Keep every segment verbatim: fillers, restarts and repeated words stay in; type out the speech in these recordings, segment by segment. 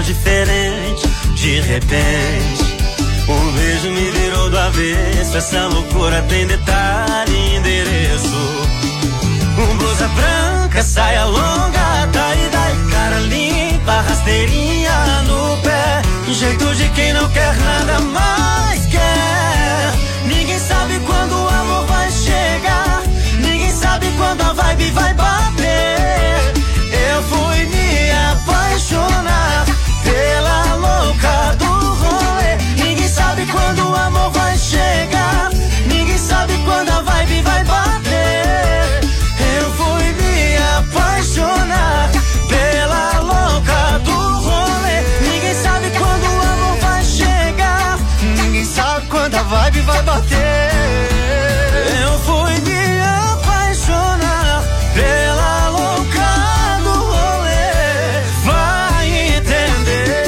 diferente. De repente, um beijo me virou do avesso. Essa loucura tem detalhe e endereço. Um blusa branca, saia longa, tie-dye, cara limpa, rasteirinha no pé. Jeito de quem não quer nada mais quer. Ninguém sabe quando o amor vai chegar. Ninguém sabe quando a vibe vai bater. Eu fui me apaixonar pela louca do rolê. Ninguém sabe quando o amor vai chegar. Ninguém sabe quando a vibe vai bater. Eu fui me apaixonar pela louca do rolê. Ninguém sabe quando o amor vai chegar. Ninguém sabe quando a vibe vai bater. Eu fui me apaixonar pela louca do rolê. Vai entender.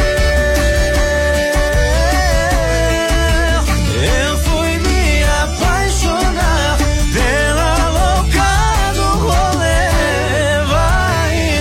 Eu fui me apaixonar pela louca do rolê. Vai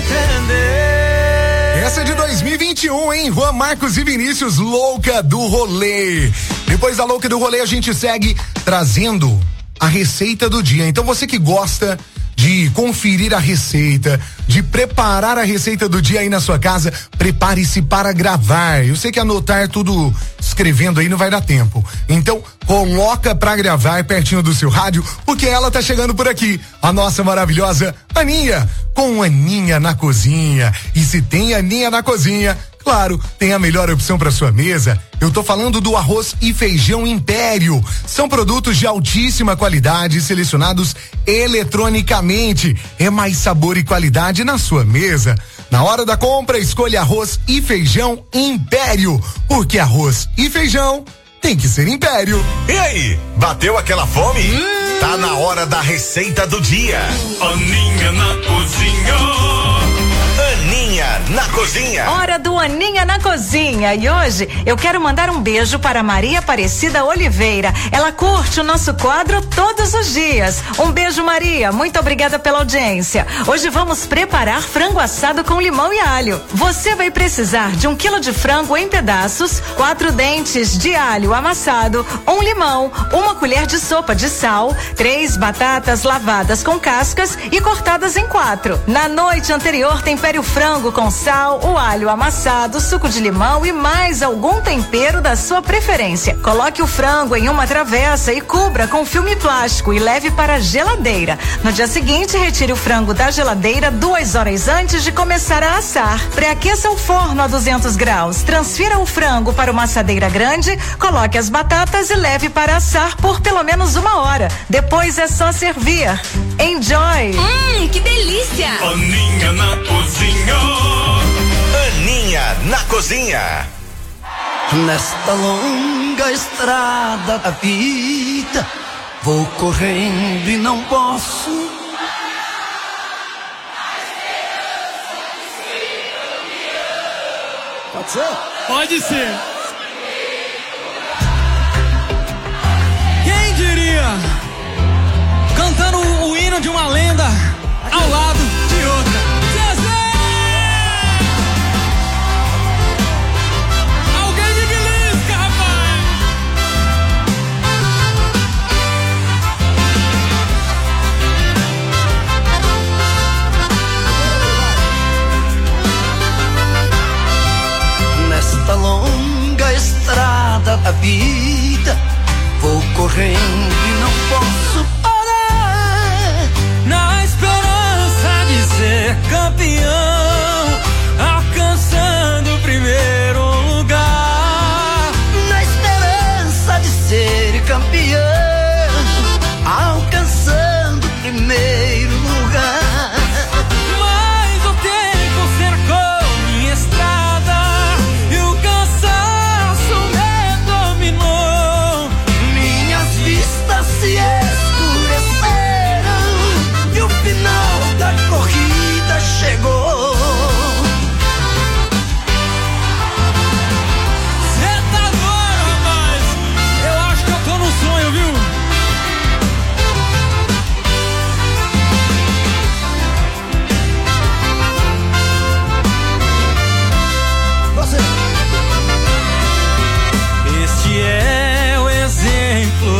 entender. Essa é de dois mil e vinte e um, hein? Juan Marcos e Vinícius, louca do rolê. Depois da louca do rolê, a gente segue trazendo a receita do dia. Então você que gosta de conferir a receita, de preparar a receita do dia aí na sua casa, prepare-se para gravar. Eu sei que anotar tudo escrevendo aí não vai dar tempo. Então, coloca pra gravar pertinho do seu rádio, porque ela tá chegando por aqui. A nossa maravilhosa Aninha, com Aninha na cozinha. E se tem Aninha na cozinha, claro, tem a melhor opção para sua mesa. Eu tô falando do arroz e feijão Império. São produtos de altíssima qualidade, selecionados eletronicamente. É mais sabor e qualidade na sua mesa. Na hora da compra, escolha arroz e feijão Império, porque arroz e feijão tem que ser Império. E aí, bateu aquela fome? Hum. Tá na hora da receita do dia. Aninha na cozinha. Aninha na cozinha. Hora do Aninha na cozinha. E hoje eu quero mandar um beijo para Maria Aparecida Oliveira. Ela curte o nosso quadro todos os dias. Um beijo, Maria. Muito obrigada pela audiência. Hoje vamos preparar frango assado com limão e alho. Você vai precisar de um quilo de frango em pedaços, quatro dentes de alho amassado, um limão, uma colher de sopa de sal, três batatas lavadas com cascas e cortadas em quatro. Na noite anterior, tempere o frango com sal, o alho amassado, suco de limão e mais algum tempero da sua preferência. Coloque o frango em uma travessa e cubra com filme plástico e leve para a geladeira. No dia seguinte, retire o frango da geladeira duas horas antes de começar a assar. Pré-aqueça o forno a duzentos graus. Transfira o frango para uma assadeira grande, coloque as batatas e leve para assar por pelo menos uma hora. Depois é só servir. Enjoy! Hum, que delícia! Aninha na cozinha. Aninha na cozinha. Nesta longa estrada da vida, vou correndo e não posso. Pode ser? Pode ser. Quem diria? Cantando o, o hino de uma lenda ao lado de outra. Zezé! Alguém me belisca, rapaz! Nesta longa estrada da vida, vou correndo e não posso parar. Na esperança de ser campeão, alcançando o primeiro lugar. Na esperança de ser campeão, alcançando o primeiro lugar. Mas o tempo cercou minha estrada e o cansaço me dominou. Minhas vistas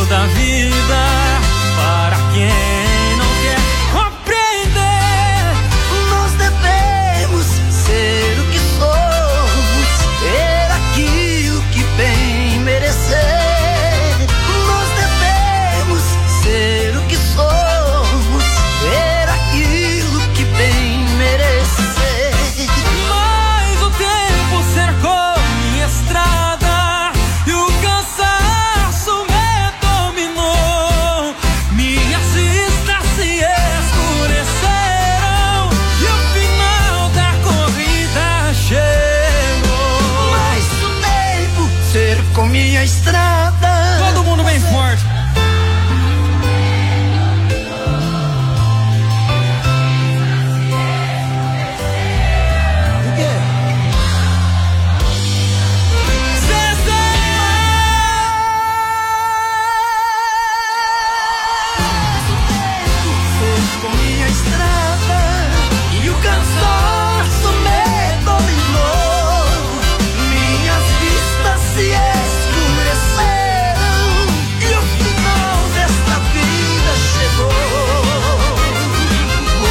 toda a vida. Para quem não quer compreender, nós devemos ser o que somos, ter aquilo que bem merecer. Nós devemos ser o que somos, ter aquilo que bem merecer. Mas o tempo cercou minha estrada e o cansaço me dominou. Minhas vistas se escureceram e o final da corrida chegou. Mas o tempo cercou minha estrada. Todo mundo bem forte. Com minha estrada e o cansaço me dominou. Minhas vistas se escureceram e o final desta vida chegou. Oh,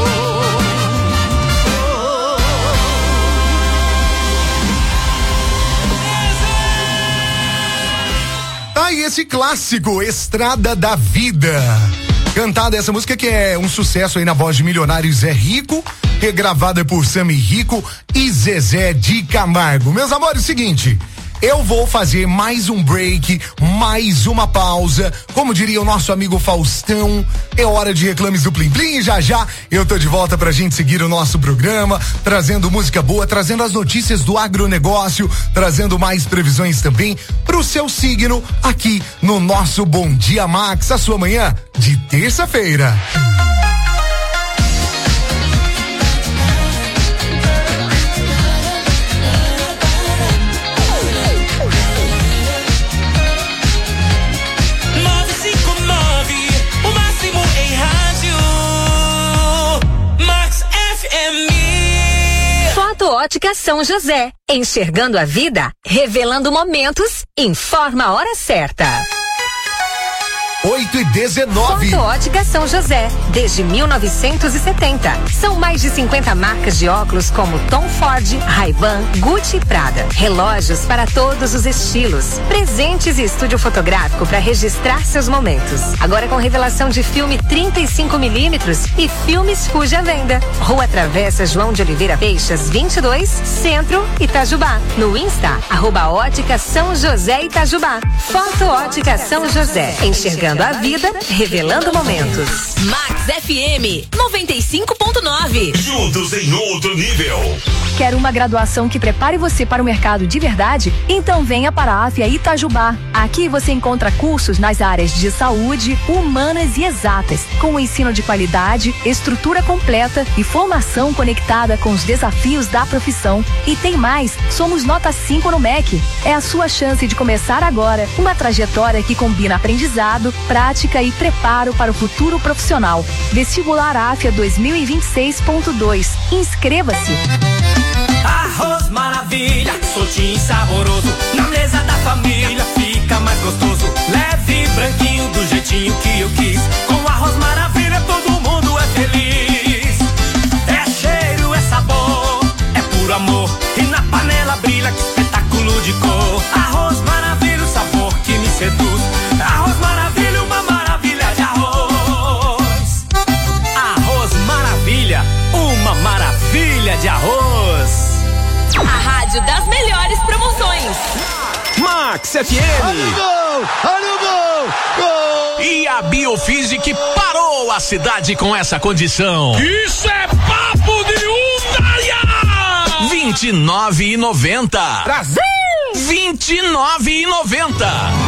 Tá aí esse clássico, Estrada da Vida. Cantada essa música que é um sucesso aí na voz de Milionário Zé Rico, regravada por Sami Rico e Zezé de Camargo. Meus amores, seguinte, eu vou fazer mais um break, mais uma pausa. Como diria o nosso amigo Faustão, é hora de reclames do Plim Plim. Já já eu tô de volta pra gente seguir o nosso programa, trazendo música boa, trazendo as notícias do agronegócio, trazendo mais previsões também pro seu signo aqui no nosso Bom Dia Max, a sua manhã de terça-feira. Ótica São José, enxergando a vida, revelando momentos, informa a hora certa. oito e dezenove. Foto Ótica São José, desde mil novecentos e setenta. São mais de cinquenta marcas de óculos como Tom Ford, Ray-Ban, Gucci e Prada. Relógios para todos os estilos. Presentes e estúdio fotográfico para registrar seus momentos. Agora com revelação de filme trinta e cinco milímetros e filmes Fuji à venda. Rua Travessa João de Oliveira Peixas, vinte e dois, Centro, Itajubá. No Insta, arroba Ótica São José Itajubá. Foto Ótica São José, enxergando a vida, revelando momentos. Max F M noventa e cinco ponto nove. Juntos em outro nível. Quer uma graduação que prepare você para o mercado de verdade? Então venha para a Afia Itajubá. Aqui você encontra cursos nas áreas de saúde, humanas e exatas, com ensino de qualidade, estrutura completa e formação conectada com os desafios da profissão. E tem mais, somos nota cinco no M E C. É a sua chance de começar agora uma trajetória que combina aprendizado, prática e preparo para o futuro profissional. Vestibular Afia dois mil e vinte e seis ponto dois. Inscreva-se. Arroz maravilha, soltinho e saboroso. Na mesa da família fica mais gostoso. Leve, branquinho, do jeitinho que eu quis. Com arroz maravilha todo mundo é feliz. É cheiro, é sabor, é puro amor. E na panela brilha, que espetáculo de cor. Arroz maravilha, o sabor que me seduz. Arroz maravilha, uma maravilha de arroz. Arroz maravilha, uma maravilha de arroz. A rádio das melhores promoções. Max F M. Olha o gol! Olha o gol! Gol! E a Biofísica parou a cidade com essa condição. Isso é papo de Hyundai! vinte e nove e noventa. Brasil! vinte e nove e noventa.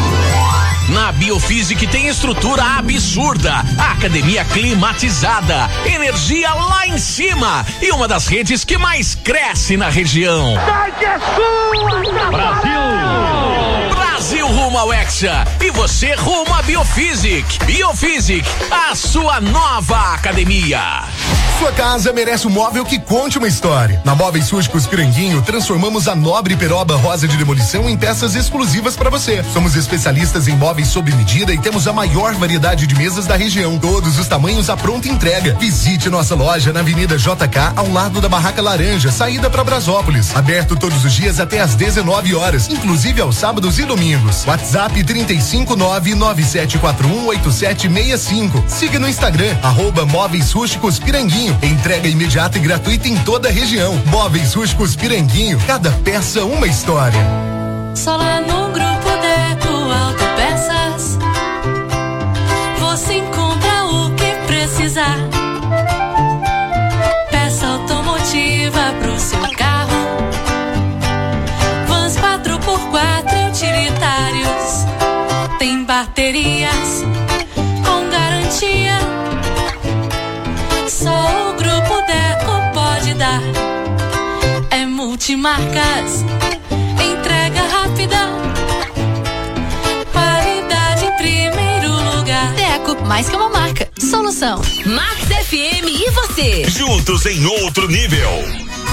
Na Biofísica tem estrutura absurda, academia climatizada, energia lá em cima e uma das redes que mais cresce na região. Sai que é sua! Brasil! Brasil rumo ao Hexa e você rumo a Biofísic. Biofísic, a sua nova academia. Sua casa merece um móvel que conte uma história. Na Móveis Rústicos Piranguinho, transformamos a nobre peroba rosa de demolição em peças exclusivas para você. Somos especialistas em móveis sob medida e temos a maior variedade de mesas da região. Todos os tamanhos à pronta entrega. Visite nossa loja na Avenida J K, ao lado da Barraca Laranja, saída para Brasópolis. Aberto todos os dias até às dezenove horas, inclusive aos sábados e domingos. WhatsApp trinta e cinco nove nove sete quatro um oito sete seis cinco. Siga no Instagram, arroba Móveis Rústicos Piranguinho. Entrega imediata e gratuita em toda a região. Móveis Rústicos Piranguinho, cada peça uma história. Só lá no Grupo Deco Autopeças você encontra o que precisar. Peça automotiva pro seu carro, vans quatro por quatro utilitários, tem baterias com garantia. Só o Grupo Deco pode dar. É multimarcas, entrega rápida, qualidade em primeiro lugar. Deco, mais que uma marca, solução. Max F M e você. Juntos em outro nível.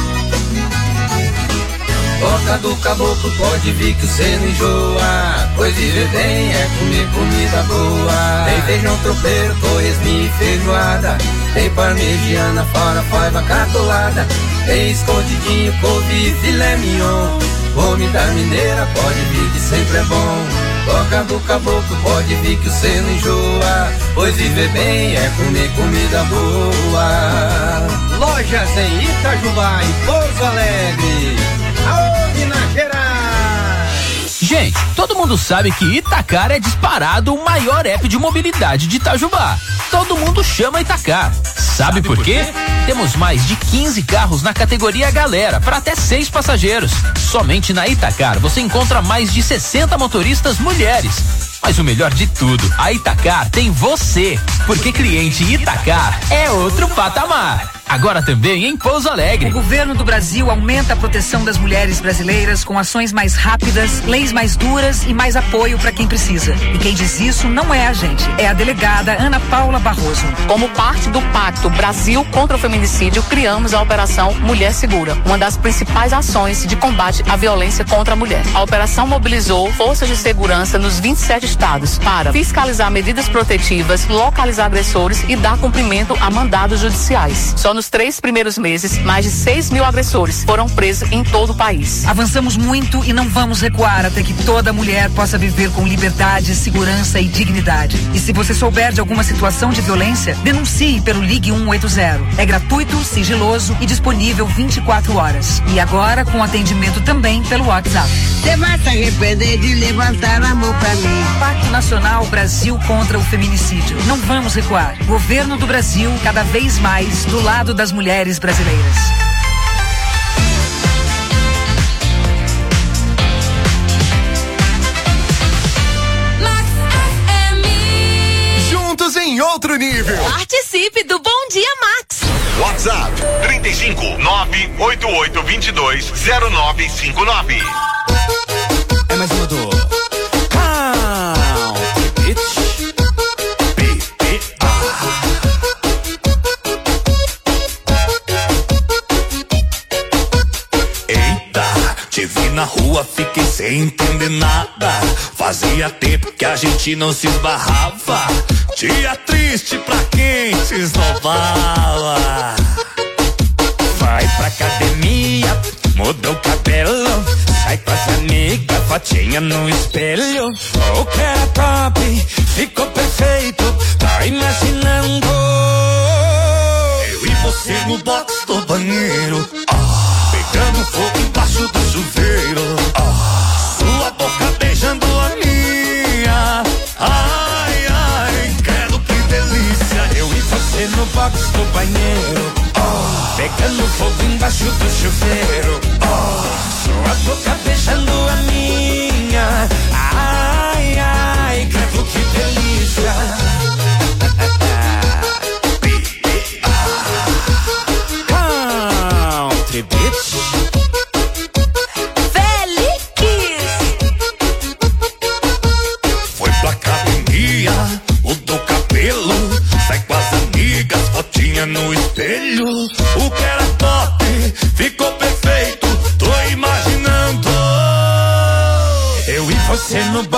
Toca do caboclo, pode vir que você não enjoa. Pois viver bem é comer comida boa. Tem feijão tropeiro, torresminho e feijoada. Tem parmegiana, fora faiva catolada. Tem escondidinho, couve e filé mignon. Comida mineira, pode vir que sempre é bom. Toca do caboclo, pode vir que você não enjoa. Pois viver bem é comer comida boa. Lojas em Itajubá e Pouso Alegre. Aô, Minas Gerais! Gente, todo mundo sabe que Itacar é disparado o maior app de mobilidade de Itajubá. Todo mundo chama Itacar. Sabe, Sabe por quê? quê? Temos mais de quinze carros na categoria Galera, para até seis passageiros. Somente na Itacar você encontra mais de sessenta motoristas mulheres. Mas o melhor de tudo, a Itacar tem você, porque cliente Itacar é outro patamar. Agora também em Pouso Alegre. O governo do Brasil aumenta a proteção das mulheres brasileiras com ações mais rápidas, leis mais duras e mais apoio para quem precisa. E quem diz isso não é a gente, é a delegada Ana Paula Barroso. Como parte do Pacto Brasil contra o Feminicídio, criamos a Operação Mulher Segura, uma das principais ações de combate à violência contra a mulher. A operação mobilizou forças de segurança nos vinte e sete estados para fiscalizar medidas protetivas, localizar agressores e dar cumprimento a mandados judiciais. Só nos três primeiros meses, mais de seis mil agressores foram presos em todo o país. Avançamos muito e não vamos recuar até que toda mulher possa viver com liberdade, segurança e dignidade. E se você souber de alguma situação de violência, denuncie pelo Ligue um oito zero. É gratuito, sigiloso e disponível vinte e quatro horas. E agora com atendimento também pelo WhatsApp. Você vai se arrepender de levantar a mão pra mim. Pacto Nacional Brasil contra o Feminicídio. Não vamos recuar. Governo do Brasil, cada vez mais do lado das mulheres brasileiras. Juntos em outro nível. Participe do Bom Dia Max. WhatsApp trinta e cinco, nove oito oito dois dois, zero nove cinco nove. É mais uma do Country Beach. Te vi na rua, fiquei sem entender nada. Fazia tempo que a gente não se esbarrava. Dia triste pra quem se esnobava. Vai pra academia, muda o cabelo, sai com as amigas, fotinha no espelho. O que era top, ficou perfeito, tá imaginando eu e você no box do banheiro, ah, pegando fogo embaixo do chuveiro, ah, sua boca beijando a minha, ai, ai, credo que delícia. Eu e você no box do banheiro, ah, pegando fogo embaixo do chuveiro, ah, sua boca beijando a minha, ai, ai, credo que delícia. Country Beach. Félix.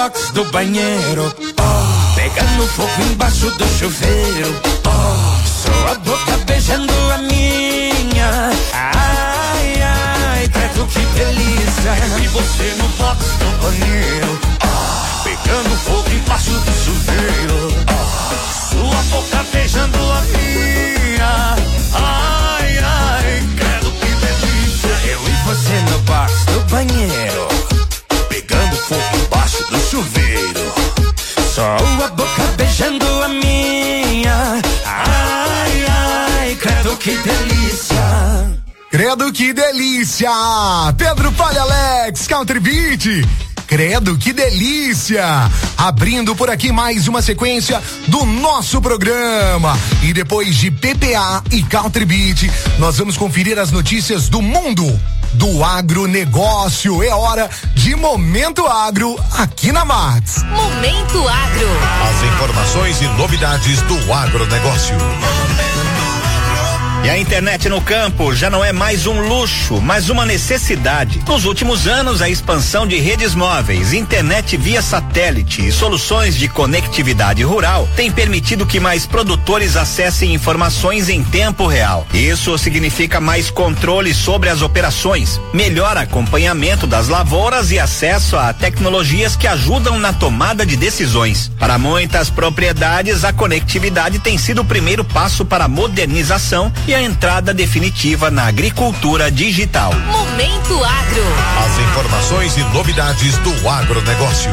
box do banheiro, oh, pegando fogo embaixo do chuveiro, oh, sua boca beijando a minha, ai, ai, credo que delícia. E você no box do banheiro, oh, pegando fogo embaixo do chuveiro, oh, sua boca beijando a minha, ai, ai, credo que delícia. Eu e você no box do banheiro, pegando fogo embaixo do chuveiro, sua boca beijando a minha, ai, ai, credo que delícia. Credo que delícia! Pedro Palha Alex, Country Beat. Credo que delícia! Abrindo por aqui mais uma sequência do nosso programa. E depois de P P A e Country Beat, nós vamos conferir as notícias do mundo do agronegócio. É hora de Momento Agro aqui na Max. Momento Agro. As informações e novidades do agronegócio. E a internet no campo já não é mais um luxo, mas uma necessidade. Nos últimos anos, a expansão de redes móveis, internet via satélite e soluções de conectividade rural tem permitido que mais produtores acessem informações em tempo real. Isso significa mais controle sobre as operações, melhor acompanhamento das lavouras e acesso a tecnologias que ajudam na tomada de decisões. Para muitas propriedades, a conectividade tem sido o primeiro passo para a modernização e a entrada definitiva na agricultura digital. Momento Agro. As informações e novidades do agronegócio.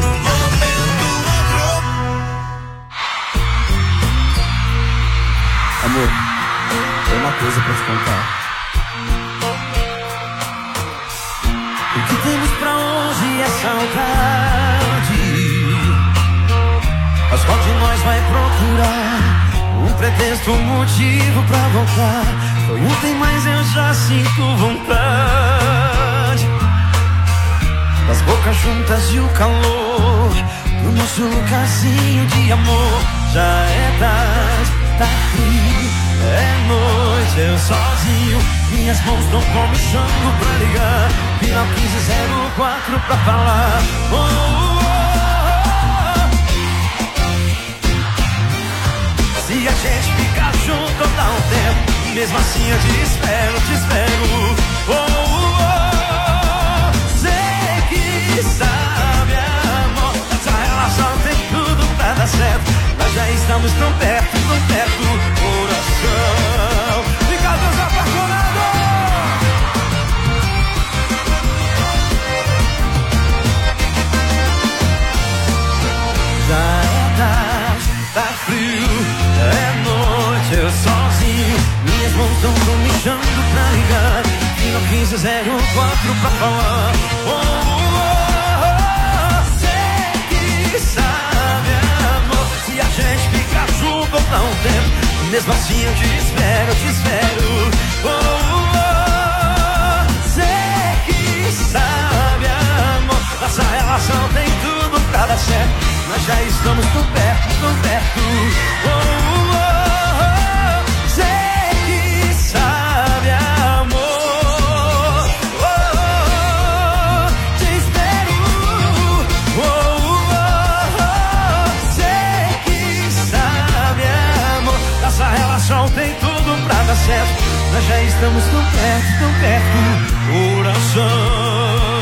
Amor, tem uma coisa pra te contar. O que temos pra hoje é saudade, mas qual de nós vai procurar um pretexto, um motivo pra voltar? Foi ontem, mas eu já sinto vontade das bocas juntas e o calor do nosso lugarzinho de amor. Já é tarde, tá frio, é noite, eu sozinho, minhas mãos não estão me chamando pra ligar. Final quinze zero quatro pra falar. Oh, oh, oh. Se a gente ficar junto, dá um tempo, mesmo assim eu te espero, te espero. Oh, oh, oh. Sei que sabe, amor, essa relação tem tudo pra dar certo. Nós já estamos tão perto, tão perto, coração. Ligados apaixonados. Já é tarde, tá frio, é noite, eu sozinho, minhas mãos estão me chamando pra ligar. Final quinze zero quatro pra falar. Oh, oh, oh, sei que sabe, amor, se a gente ficar junto ou não tempo, mesmo assim eu te espero, eu te espero. Oh, oh, oh, sei que sabe, amor, nossa relação tem tudo pra dar certo. Nós já estamos tão perto, tão perto. Oh, oh, oh, sei que sabe, amor. Oh, oh, oh, te espero. Oh, oh, oh, sei que sabe, amor. Nossa relação tem tudo pra dar certo. Nós já estamos tão perto, tão perto, coração.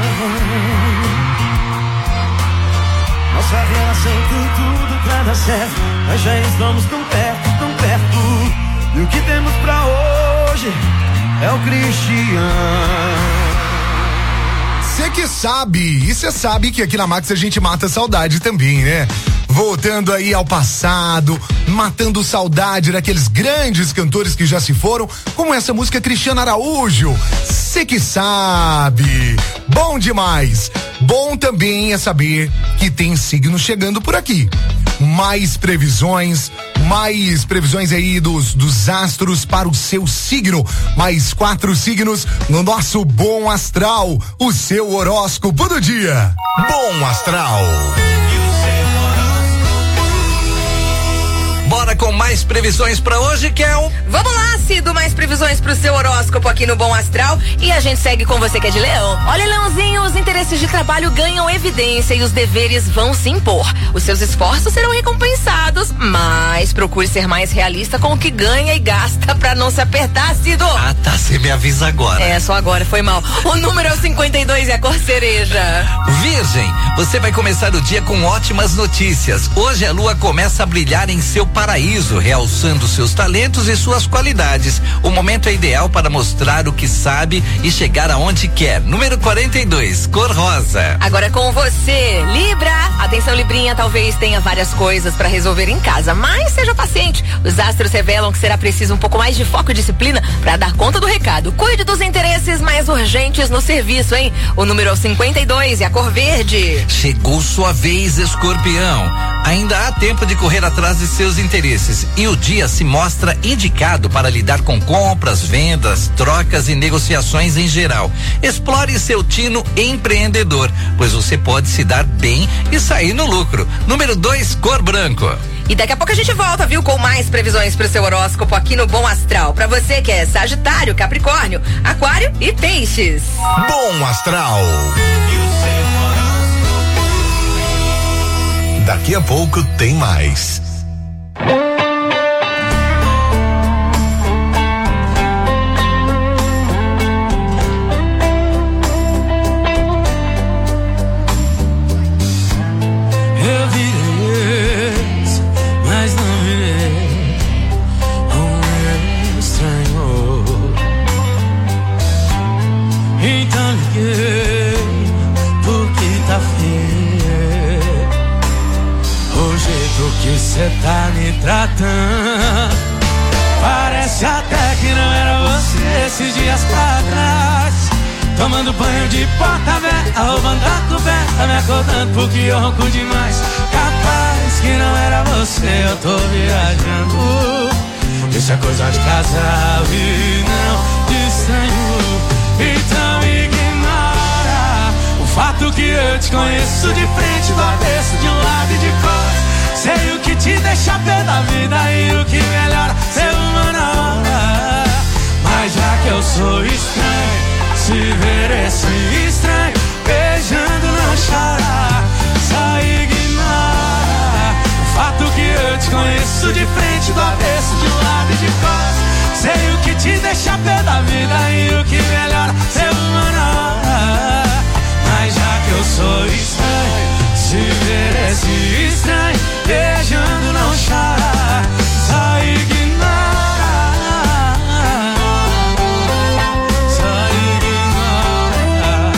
Nossa relação tem tudo pra dar certo. Nós já estamos tão perto, tão perto. E o que temos pra hoje é o Cristiano. Você que sabe, e você sabe que aqui na Max a gente mata saudade também, né? Voltando aí ao passado, matando saudade daqueles grandes cantores que já se foram, como essa música Cristiano Araújo. Cê que sabe. Bom demais. Bom também é saber que tem signo chegando por aqui. Mais previsões, mais previsões aí dos, dos astros para o seu signo. Mais quatro signos no nosso Bom Astral, o seu horóscopo do dia. Bom Astral. Bora com mais previsões pra hoje, Kel? Vamos lá, Cido, mais previsões pro seu horóscopo aqui no Bom Astral e a gente segue com você que é de Leão. Olha, Leãozinho, os interesses de trabalho ganham evidência e os deveres vão se impor. Os seus esforços serão recompensados, mas procure ser mais realista com o que ganha e gasta pra não se apertar, Cido. Ah, tá, você me avisa agora. É, só agora, foi mal. O número é o cinquenta e dois e a cor cereja. Virgem, você vai começar o dia com ótimas notícias. Hoje a lua começa a brilhar em seu paraíso, realçando seus talentos e suas qualidades. O momento é ideal para mostrar o que sabe e chegar aonde quer. Número quarenta e dois, cor rosa. Agora é com você, Libra. Atenção, Librinha, talvez tenha várias coisas para resolver em casa, mas seja paciente. Os astros revelam que será preciso um pouco mais de foco e disciplina para dar conta do recado. Cuide dos interesses mais urgentes no serviço, hein? O número é o cinquenta e dois e a cor verde. Chegou sua vez, Escorpião. Ainda há tempo de correr atrás de seus interesses e o dia se mostra indicado para lidar com compras, vendas, trocas e negociações em geral. Explore seu tino empreendedor, pois você pode se dar bem e sair no lucro. Número dois, cor branco. E daqui a pouco a gente volta, viu, com mais previsões pro seu horóscopo aqui no Bom Astral. Pra você que é Sagitário, Capricórnio, Aquário e Peixes. Bom Astral. Daqui a pouco tem mais. Eu virei, mas não virei um estranho. Então liguei porque tá feio o jeito que cê tá me tratando. Parece até que não era você esses dias pra trás. Tomando banho de porta aberta, roubando a coberta, me acordando porque eu ronco demais. Capaz que não era você, eu tô viajando. Isso é coisa de casal e não de estranho. Então ignora o fato que eu te conheço de frente, do avesso, de um lado e de cor. Sei o que te deixa pé da vida e o que melhora ser uma na hora. Mas já que eu sou estranho, se ver esse estranho beijando não chora. Só ignora o fato que eu te conheço de frente, do avesso, de um lado e de cor. Sei o que te deixa pé da vida e o que melhora ser uma na hora. Mas já que eu sou estranho, se ver esse estranho beijando não chora. Só ignora, só ignora.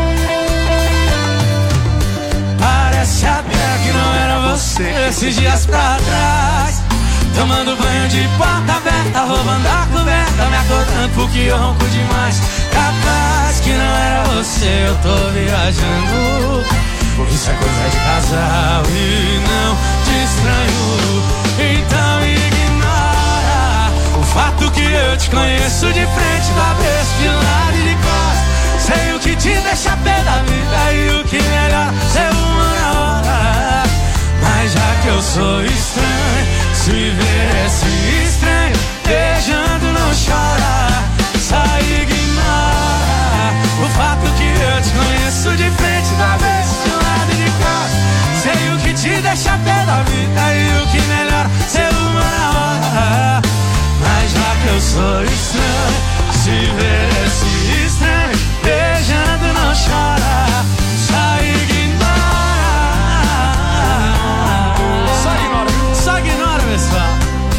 Parece até que não era você esses dias pra trás. Tomando banho de porta aberta, roubando a coberta, me acordando porque eu ronco demais. Capaz que não era você, eu tô viajando. Isso é coisa de casal e não de estranho. Então ignora o fato que eu te conheço de frente, do avesso, de lado e de costas. Sei o que te deixa pé da vida e o que melhor ser uma na hora. Mas já que eu sou estranho, se ver esse estranho beijando não chora. Só ignora o fato que eu te conheço de frente, do avesso, de lado e de costas. Sei o que te deixa pé da vida e o que melhor ser uma na hora. Mas já que eu sou estranho, se ver esse estranho beijando não chora. Só ignora. Só ignora, só ignora, pessoal.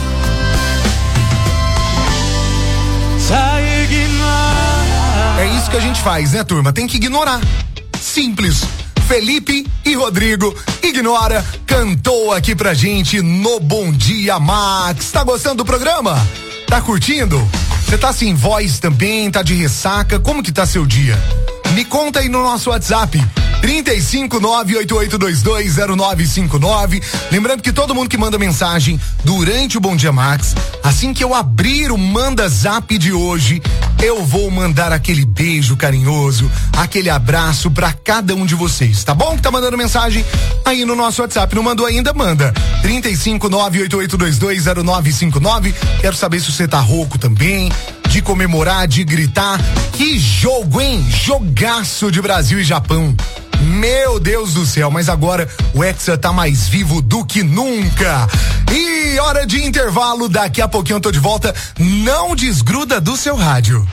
Só ignora. É isso que a gente faz, né, turma? Tem que ignorar. Simples. Felipe e Rodrigo, ignora, cantou aqui pra gente no Bom Dia Max. Tá gostando do programa? Tá curtindo? Você tá sem voz também? Tá de ressaca? Como que tá seu dia? Me conta aí no nosso WhatsApp, trinta e cinco, nove oito oito dois dois zero nove cinco nove. Lembrando que todo mundo que manda mensagem durante o Bom Dia Max, assim que eu abrir o Manda Zap de hoje, eu vou mandar aquele beijo carinhoso, aquele abraço pra cada um de vocês, tá bom? Que tá mandando mensagem aí no nosso WhatsApp, não mandou ainda? Manda trinta e cinco, nove oito oito dois dois zero nove cinco nove. Quero saber se você tá rouco também, de comemorar, de gritar. Que jogo, hein? Jogaço de Brasil e Japão. Meu Deus do céu, mas agora o Hexa tá mais vivo do que nunca. E hora de intervalo, daqui a pouquinho eu tô de volta. Não desgruda do seu rádio.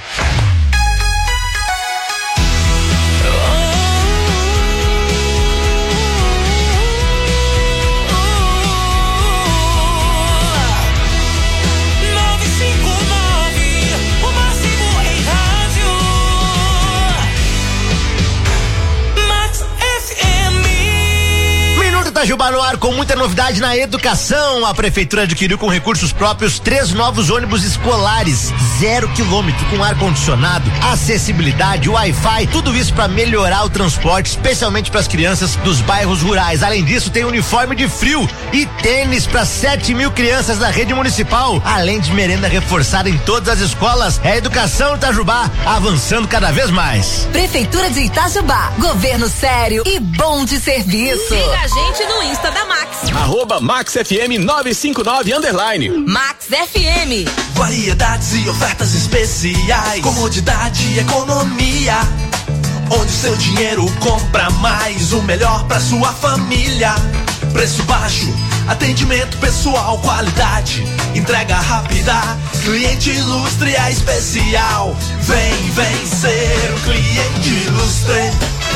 Itajubá no ar com muita novidade na educação. A prefeitura adquiriu com recursos próprios três novos ônibus escolares, zero quilômetro, com ar-condicionado, acessibilidade, Wi-Fi, tudo isso para melhorar o transporte, especialmente para as crianças dos bairros rurais. Além disso, tem uniforme de frio e tênis para sete mil crianças da rede municipal, além de merenda reforçada em todas as escolas. É a educação Itajubá avançando cada vez mais. Prefeitura de Itajubá, governo sério e bom de serviço. Siga a gente no Insta da Max. Arroba Max F M nove cinco nove underline. Max F M. Variedades e ofertas especiais. Comodidade e economia. Onde seu dinheiro compra mais. O melhor pra sua família. Preço baixo, atendimento pessoal, qualidade, entrega rápida, cliente ilustre é especial. Vem, vem ser o cliente ilustre.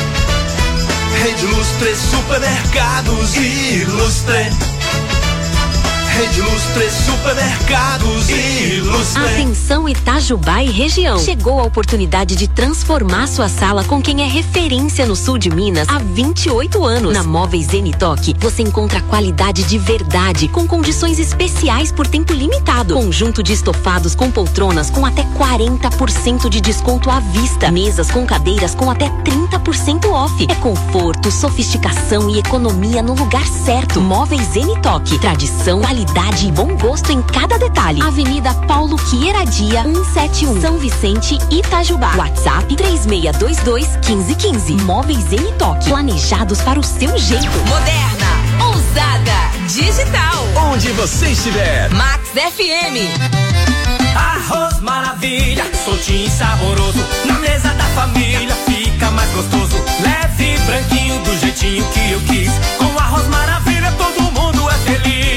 Rede Ilustre Supermercados Ilustre. Rede Ilustre Supermercados Ilustre. Atenção Itajubá e região. Chegou a oportunidade de transformar sua sala com quem é referência no sul de Minas há vinte e oito anos. Na Móveis Zenitoque, você encontra qualidade de verdade, com condições especiais por tempo limitado. Conjunto de estofados com poltronas com até quarenta por cento de desconto à vista. Mesas com cadeiras com até trinta por cento off. É conforto, sofisticação e economia no lugar certo. Móveis Zenitoque. Tradição, qualidade e bom gosto em cada detalhe. Avenida Paulo Quieradia, cento e setenta e um, São Vicente, Itajubá. WhatsApp três seis dois dois, um cinco um cinco. Móveis Zenitoque, planejados para o seu jeito. Moderna, ousada, digital. Onde você estiver. Max F M. Arroz maravilha, soltinho e saboroso. Na mesa da família fica mais gostoso. Leve, branquinho, do jeitinho que eu quis. Com arroz maravilha todo mundo é feliz.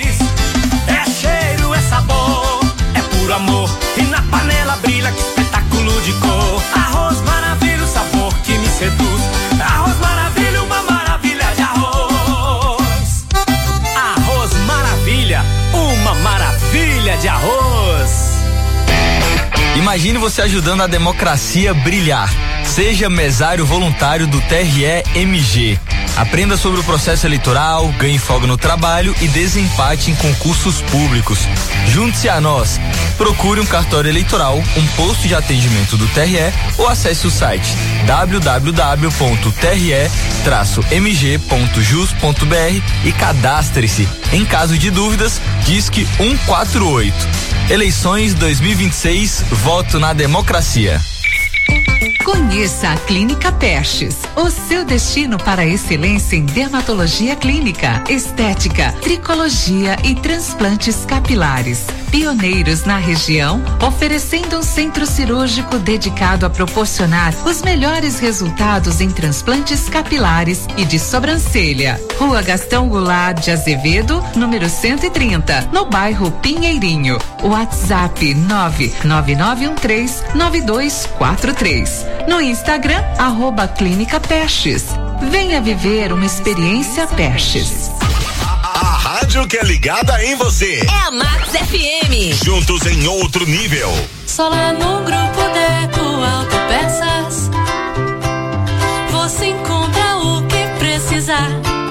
Amor, e na panela brilha, que espetáculo de cor. Arroz maravilha, o sabor que me seduz. Arroz maravilha, uma maravilha de arroz. Arroz maravilha, uma maravilha de arroz. Imagine você ajudando a democracia a brilhar. Seja mesário voluntário do T R E M G. Aprenda sobre o processo eleitoral, ganhe folga no trabalho e desempate em concursos públicos. Junte-se a nós. Procure um cartório eleitoral, um posto de atendimento do T R E ou acesse o site w w w ponto t r e traço m g ponto jus ponto b r e cadastre-se. Em caso de dúvidas, disque cento e quarenta e oito. Eleições dois mil e vinte e seis, voto na democracia. Conheça a Clínica Pestes, o seu destino para a excelência em dermatologia clínica, estética, tricologia e transplantes capilares. Pioneiros na região, oferecendo um centro cirúrgico dedicado a proporcionar os melhores resultados em transplantes capilares e de sobrancelha. Rua Gastão Goulart de Azevedo, número cento e trinta, no bairro Pinheirinho. WhatsApp nove nove nove um três nove dois quatro três. No Instagram, arroba Clínica Pestes. Venha viver uma experiência Pestes. A rádio que é ligada em você. É a Max F M. Juntos em outro nível. Só lá no Grupo Deco Autopeças você encontra o que precisar.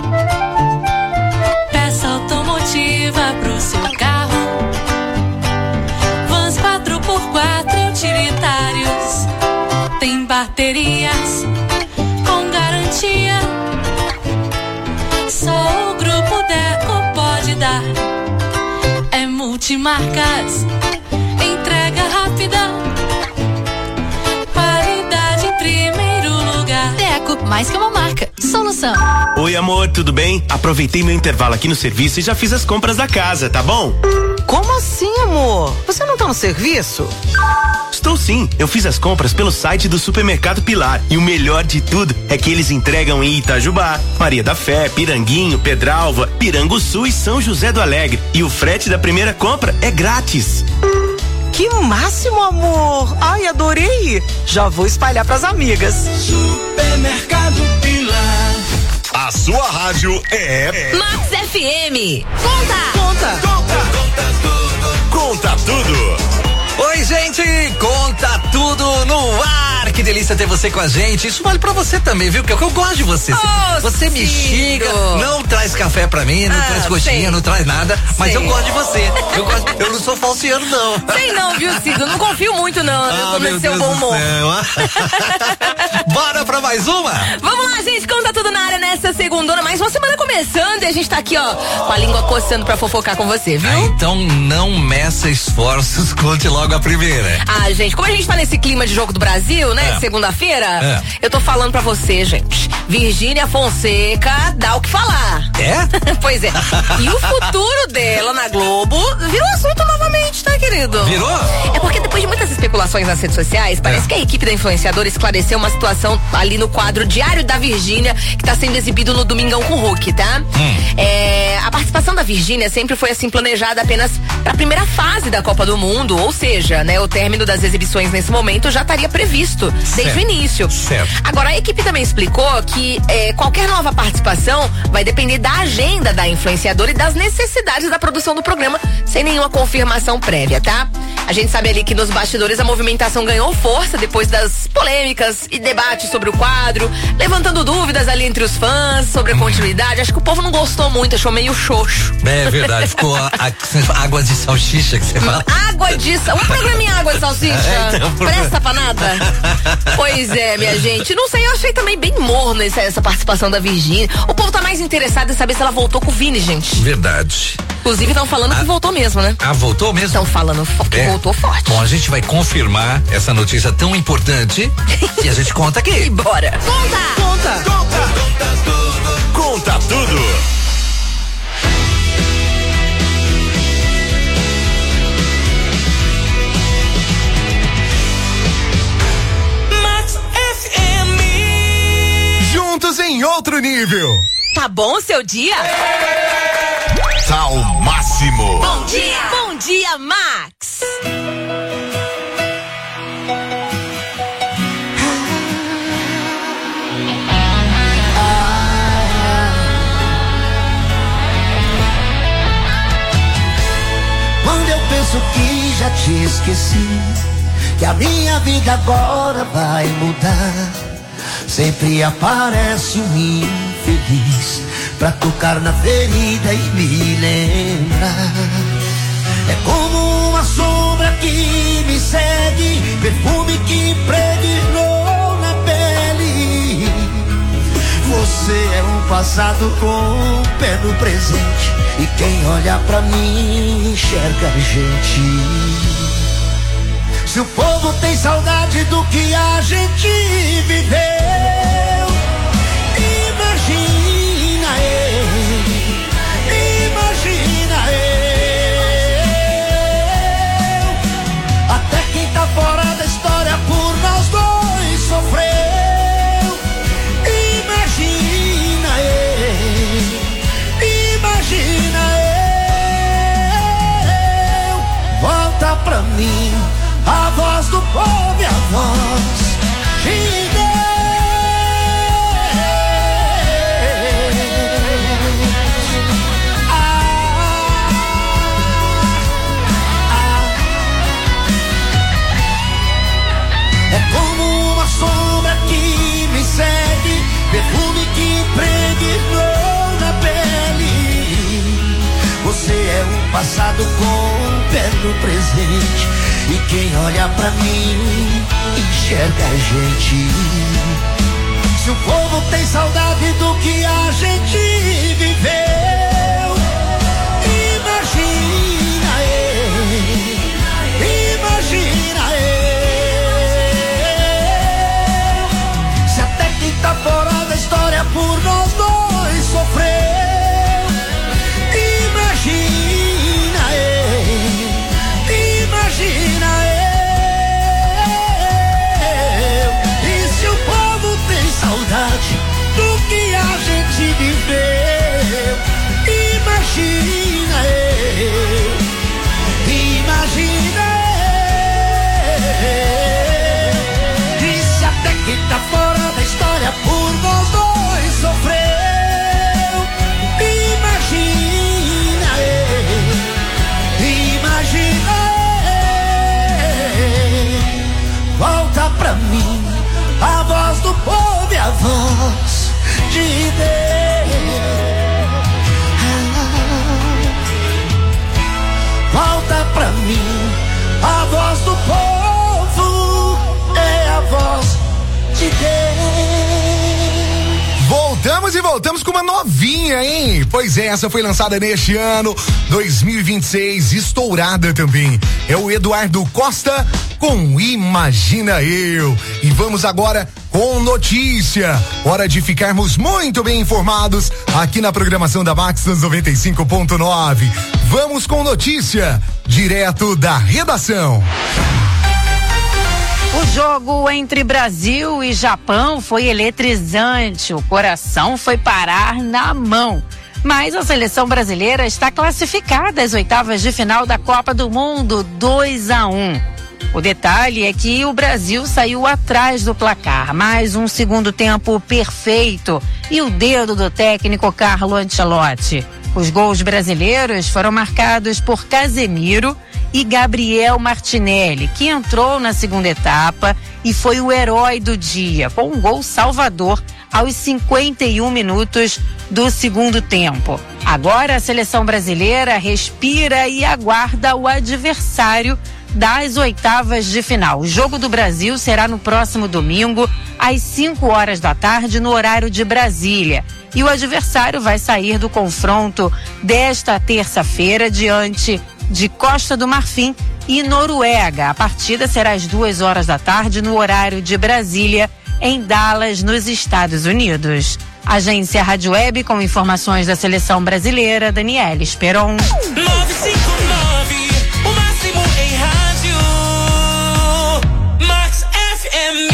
Peça automotiva pro seu carro. Vans quatro por quatro utilitários. Tem baterias com garantia. Só o Grupo Deco pode dar. É multimarcas, entrega rápida. Branco, mais que uma marca. Solução. Oi, amor, tudo bem? Aproveitei meu intervalo aqui no serviço e já fiz as compras da casa, tá bom? Como assim, amor? Você não tá no serviço? Estou sim, eu fiz as compras pelo site do Supermercado Pilar e o melhor de tudo é que eles entregam em Itajubá, Maria da Fé, Piranguinho, Pedralva, Piranguçu e São José do Alegre. E o frete da primeira compra é grátis. Que máximo, amor! Ai, adorei! Já vou espalhar pras amigas. Supermercado Pilar. A sua rádio é Max F M. Conta! Conta! Conta! Conta tudo! Conta tudo! Oi, gente, conta tudo no ar. Que delícia ter você com a gente. Isso vale pra você também, viu? Porque eu gosto de você. Oh, você me xinga, não traz café pra mim, não ah, traz coxinha, sei. não traz nada. Mas sei. eu gosto de você. Eu, gosto, eu não sou falciano, não. Sei não, viu, Cido? Não confio muito, não. Ah, no seu bom humor. Bora pra mais uma? Vamos lá, gente. Conta tudo na área nessa segundona. Mais uma semana começando e a gente tá aqui, ó, com a língua coçando pra fofocar com você, viu? Ah, então não meça esforços, conte logo a primeira. Ah, gente, como a gente tá nesse clima de Jogo do Brasil, né? É. Segunda-feira, É. eu tô falando pra você, gente. Virgínia Fonseca dá o que falar. É? Pois é. E o futuro dela na Globo virou assunto novamente, tá, querido? Virou? É porque depois de muitas especulações nas redes sociais, parece É. que a equipe da influenciadora esclareceu uma situação ali no quadro Diário da Virgínia, que tá sendo exibido no Domingão com o Hulk, tá? Hum. É, a participação da Virgínia sempre foi assim planejada apenas pra primeira fase da Copa do Mundo, ou seja, né, o término das exibições nesse momento já estaria previsto desde Certo. o início. Certo. Agora, a equipe também explicou que é, qualquer nova participação vai depender da agenda da influenciadora e das necessidades da produção do programa, sem nenhuma confirmação prévia, tá? A gente sabe ali que nos bastidores a movimentação ganhou força depois das polêmicas e debates sobre o quadro, levantando dúvidas ali entre os fãs sobre a continuidade. Acho que o povo não gostou muito, achou meio xoxo. É verdade, ficou a, a, água de salsicha que você fala. Água de sal... Um programinha água de salsicha. É, então, por... Presta pra nada? Pois é, minha gente. Não sei, eu achei também bem morno essa, essa participação da Virgínia. O povo tá mais interessado em saber se ela voltou com o Vini, gente. Verdade. Inclusive, estão falando ah, que voltou mesmo, né? Ah, voltou mesmo? Estão falando que é. voltou forte. Bom, a gente vai confirmar essa notícia tão importante e a gente conta aqui. E bora. Conta! Conta! Conta! Conta tudo! Conta tudo! Juntos em outro nível. Tá bom o seu dia? Tá ao máximo. Bom dia! Bom dia, Max! Quando eu penso que já te esqueci, que a minha vida agora vai mudar, sempre aparece um infeliz pra tocar na ferida e me lembrar. É como uma sombra que me segue, perfume que impregnou na pele. Você é um passado com um pé no presente, e quem olha pra mim enxerga a gente. Se o povo tem saudade do que a gente viveu, imagina eu, imagina eu. Até quem tá fora da história por nós dois sofreu. Imagina eu, imagina eu. Volta pra mim a voz do povo e a voz de Deus. Ah, ah. É como uma sombra que me segue, perfume que impregnou na pele. Você é um passado com um pé no presente, e quem olha pra mim enxerga a gente. Se o povo tem saudade do que a gente viveu, imagina eu, imagina eu. Se até quem tá fora te dei. Volta pra mim, a voz do povo é a voz de Deus. Voltamos e voltamos com uma novinha, hein? Pois é, essa foi lançada neste ano, dois mil e vinte e seis, estourada também. É o Eduardo Costa com Imagina Eu. E vamos agora com notícia. Hora de ficarmos muito bem informados aqui na programação da Max noventa e cinco ponto nove. Vamos com notícia, direto da redação. O jogo entre Brasil e Japão foi eletrizante. O coração foi parar na mão. Mas a seleção brasileira está classificada às oitavas de final da Copa do Mundo, dois a um. O detalhe é que o Brasil saiu atrás do placar, mais um segundo tempo perfeito e o dedo do técnico Carlo Ancelotti. Os gols brasileiros foram marcados por Casemiro e Gabriel Martinelli, que entrou na segunda etapa e foi o herói do dia, com um gol salvador aos cinquenta e um minutos do segundo tempo. Agora a seleção brasileira respira e aguarda o adversário das oitavas de final. O jogo do Brasil será no próximo domingo, às cinco horas da tarde, no horário de Brasília. E o adversário vai sair do confronto desta terça-feira diante de Costa do Marfim e Noruega. A partida será às duas horas da tarde, no horário de Brasília, em Dallas, nos Estados Unidos. Agência Rádio Web com informações da seleção brasileira, Daniela Esperon. nove cinco nove, o máximo em rádio. Max F M.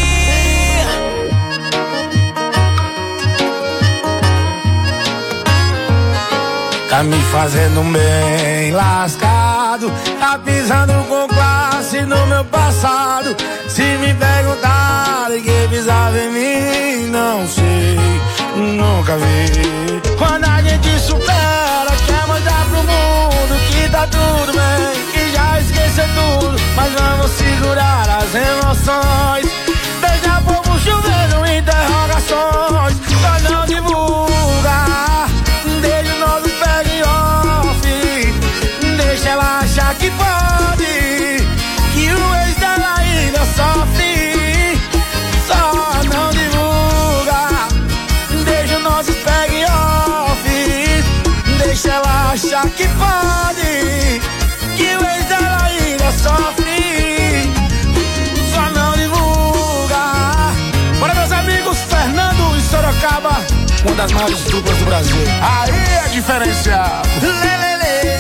Tá me fazendo bem lascado, tá pisando com classe no meu passado. Se me perguntarem quem pisava em mim, não sei, nunca vi. Quando a gente supera, quer mostrar pro mundo que tá tudo bem, que já esqueceu tudo, mas vamos segurar as emoções. Deixa o povo chovendo interrogações, só não divulga, deixa o nosso pega em off, deixa ela achar que pode, que o ex dela ainda sofre, só não divulga, deixa o nosso pega em off, deixa ela achar que pode, que o ex dela ainda sofre, só não divulga. Bora, meus amigos, Fernando e Sorocaba, uma das maiores duplas do Brasil. Aí é diferenciado. Lelele.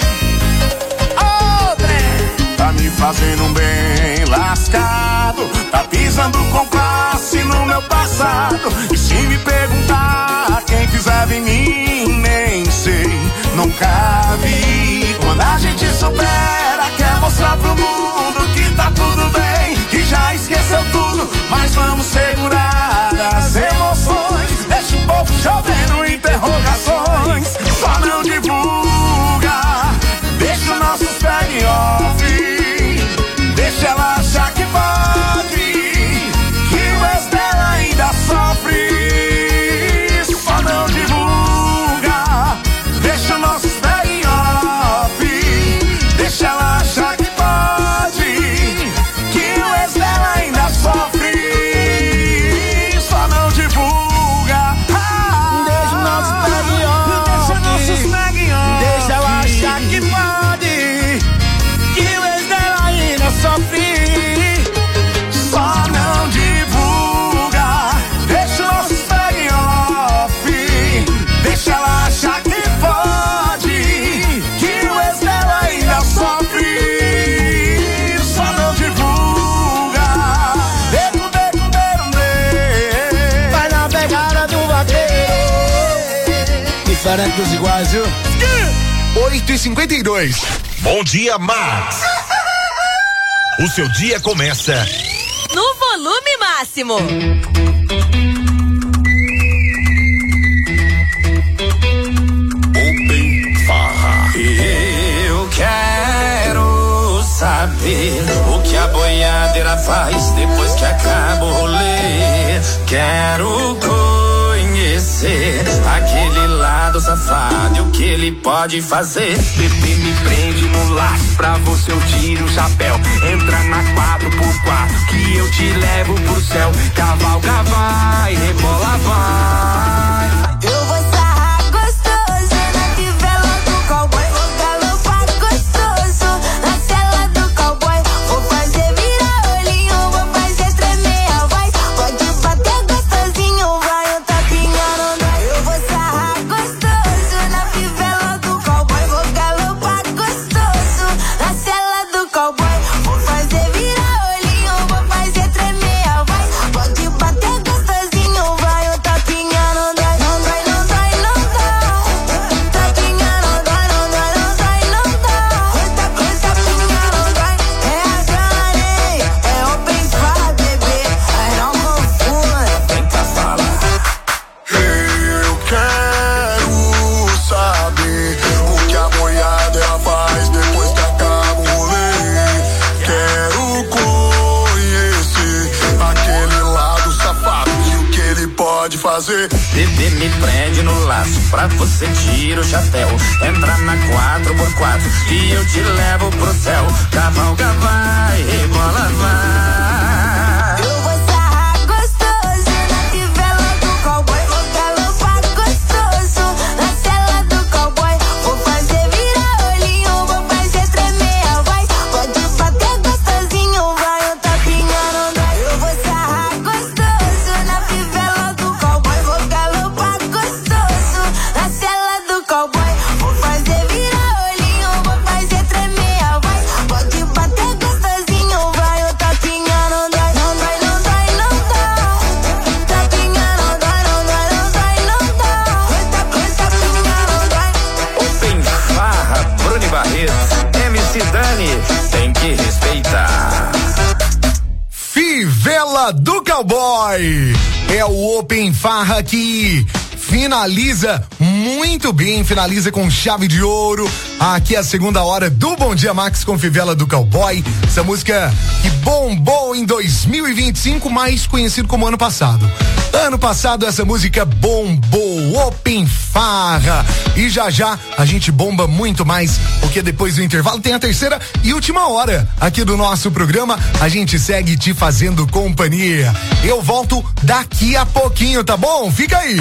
Oh, tá me fazendo bem lascado, tá pisando com classe no meu passado. E se me perguntar quem pisava em mim, nem sei, nunca vi. Quando a gente supera, quer mostrar pro mundo que tá tudo bem, que já esqueceu tudo, mas vamos segurar as emoções. Deixa o povo chovendo interrogações, só não divulga, deixa o nosso peg off, deixa ela achar que pode, que o ex dela ainda sofre, só não divulga, deixa o nosso peg off, deixa ela achar que pode, que o ex dela ainda sofre, só não divulga, ah, deixa o nosso peg off, deixa o nosso peg off, deixa ela achar que pode, que o ex dela ainda sofre, só não divulga, deixa o nosso peg off, deixa ela achar que pode, que o ex dela ainda sofre, só não divulga, beco, beco, beco, beco, vai na pegada do vaqueiro, diferente dos iguais, viu? oito e cinquenta e dois. Bom dia, Max. O seu dia começa No volume máximo. Open Farra. Eu quero saber o que a boiadeira faz depois que acaba o rolê. Quero conhecer conhecer aquele lado safado e o que ele pode fazer. Bebê, me prende no laço, pra você eu tiro o chapéu. Entra na quatro por quatro que eu te levo pro céu. Cavalga vai, rebola vai. Eu vou sarrar gostoso na fivela do cowboy. Vou galopar gostoso na cela do cowboy. Vou fazer virar olhinho, vou fazer tremer a voz. Pode bater gostosinho, vai um tapinha no nós. Eu vou sarrar gostoso na fivela do cowboy. Vou galopar gostoso na cela do cowboy. Vou fazer virar olhinho, vou fazer tremer a voz. Pode bater gostosinho, vai um tapinha no nós. Não dói, não dói, não dói. Tapinha não dói, não dói, não dói, não dói. Tapinha não dói. É a Johnny, é o bem fala, bebê. Aí não confunde. Vem cá, fala. Eu quero saber o que a boiada ela faz depois que acaba o rolê. Quero conhecer aquele lado safado e o que ele pode fazer. Bebê, me prende no laço, pra você tira o chapéu. Entra na quatro por quatro e eu te levo pro céu. Cavalga vai, rebola vai. Eu vou sarrar gostoso na fivela do cowboy. Vou galopar gostoso na cela do cowboy. Vou fazer virar olhinho, vou fazer tremer a voz. Pode bater gostosinho, vai um tapinha no nós. Eu vou sarrar gostoso na fivela do cowboy. Vou galopar gostoso na cela do cowboy. Vou fazer virar olhinho, vou fazer tremer a voz. Pode bater gostosinho, vai um tapinha no nós. Não dói, não dói, não dói. Tapinha não dói, não dói, não dói, não dói. Tapinha não dói. Open Farra, Bruno Barreto, M C Dani, tem que respeitar. Fivela do Cowboy é o Open Farra que finaliza muito bem, finaliza com chave de ouro. Aqui é a segunda hora do Bom Dia Max com Fivela do Cowboy. Essa música que bombou em dois mil e vinte e cinco, mais conhecido como ano passado. Ano passado essa música bombou, Open Farra. E já já a gente bomba muito mais, porque depois do intervalo tem a terceira e última hora aqui do nosso programa. A gente segue te fazendo companhia. Eu volto daqui a pouquinho, tá bom? Fica aí.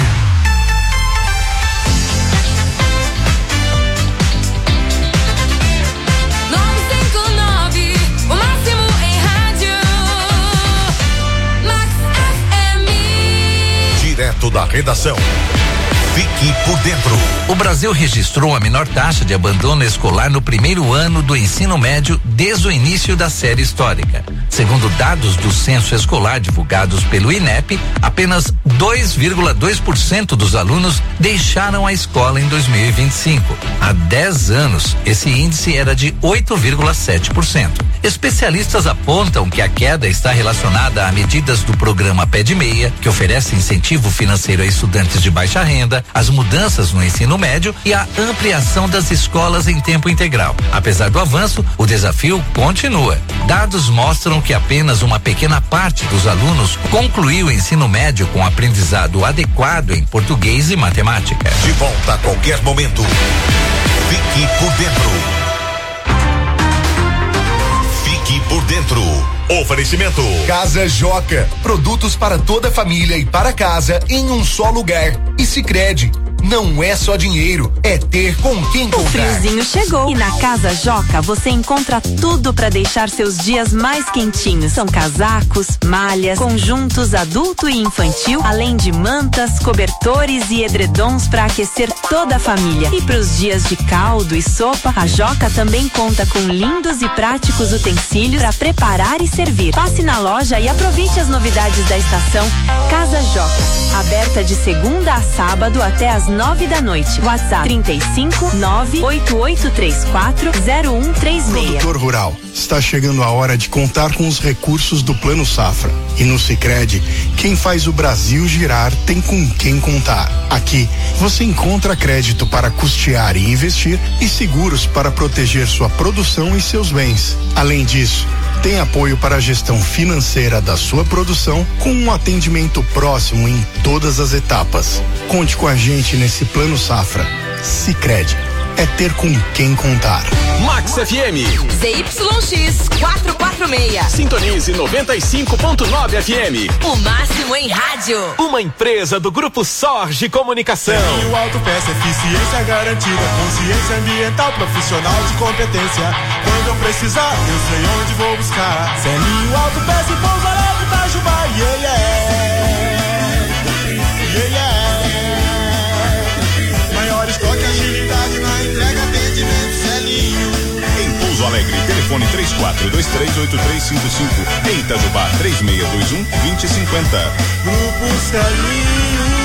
Direto da redação. Fique por dentro. O Brasil registrou a menor taxa de abandono escolar no primeiro ano do ensino médio desde o início da série histórica. Segundo dados do censo escolar divulgados pelo I N E P, apenas dois vírgula dois por cento dos alunos deixaram a escola em dois mil e vinte e cinco. Há dez anos, esse índice era de oito vírgula sete por cento. Especialistas apontam que a queda está relacionada a medidas do programa Pé de Meia, que oferece incentivo financeiro a estudantes de baixa renda, as mudanças no ensino médio e a ampliação das escolas em tempo integral. Apesar do avanço, o desafio continua. Dados mostram que apenas uma pequena parte dos alunos concluiu o ensino médio com aprendizado adequado em português e matemática. De volta a qualquer momento. Fique por dentro. Fique por dentro. Oferecimento. Casa Joca, produtos para toda a família e para casa em um só lugar. E Sicredi, não é só dinheiro, é ter com quem comprar. O friozinho chegou e na Casa Joca você encontra tudo para deixar seus dias mais quentinhos. São casacos, malhas, conjuntos adulto e infantil, além de mantas, cobertores e edredons para aquecer toda a família. E para os dias de caldo e sopa, a Joca também conta com lindos e práticos utensílios para preparar e servir. Passe na loja e aproveite as novidades da estação. Casa Joca, aberta de segunda a sábado até às nove da noite. WhatsApp trinta e cinco, nove oito oito três quatro, zero um três seis. Produtor rural, está chegando a hora de contar com os recursos do Plano Safra. E no Sicredi, quem faz o Brasil girar tem com quem contar. Aqui, você encontra crédito para custear e investir e seguros para proteger sua produção e seus bens. Além disso, Tem apoio para a gestão financeira da sua produção com um atendimento próximo em todas as etapas. Conte com a gente nesse Plano Safra. Sicredi é ter com quem contar. Max F M. Z Y X quatrocentos e quarenta e seis. Sintonize noventa e cinco ponto nove F M. O máximo em rádio. Uma empresa do Grupo Sorge Comunicação. O Autopeça, eficiência garantida, consciência ambiental, profissional de competência. Quando eu precisar, eu sei onde vou buscar. Selinho Autopeça e Pouso Alegre, Itajubá, yeah, yeah. Yeah, yeah. Maior estoque, agilidade na entrega, atendimento, Selinho. Em Pouso Alegre, telefone três quatro dois três oito três cinco cinco. Em Itajubá, três seis dois um dois zero cinco zero. Grupo Selinho.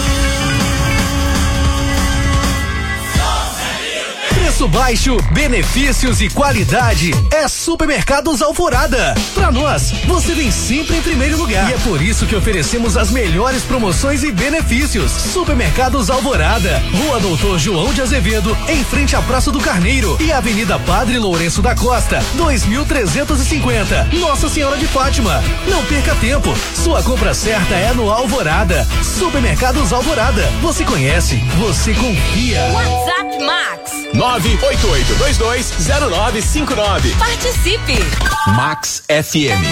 Preço baixo, benefícios e qualidade é Supermercados Alvorada. Pra nós, você vem sempre em primeiro lugar. E é por isso que oferecemos as melhores promoções e benefícios. Supermercados Alvorada, Rua Doutor João de Azevedo, em frente à Praça do Carneiro, e Avenida Padre Lourenço da Costa, dois mil trezentos e cinquenta, Nossa Senhora de Fátima. Não perca tempo, sua compra certa é no Alvorada. Supermercados Alvorada, você conhece, você confia. WhatsApp Max nove oito oito dois dois zero nove cinco nove. Participe. Max F M.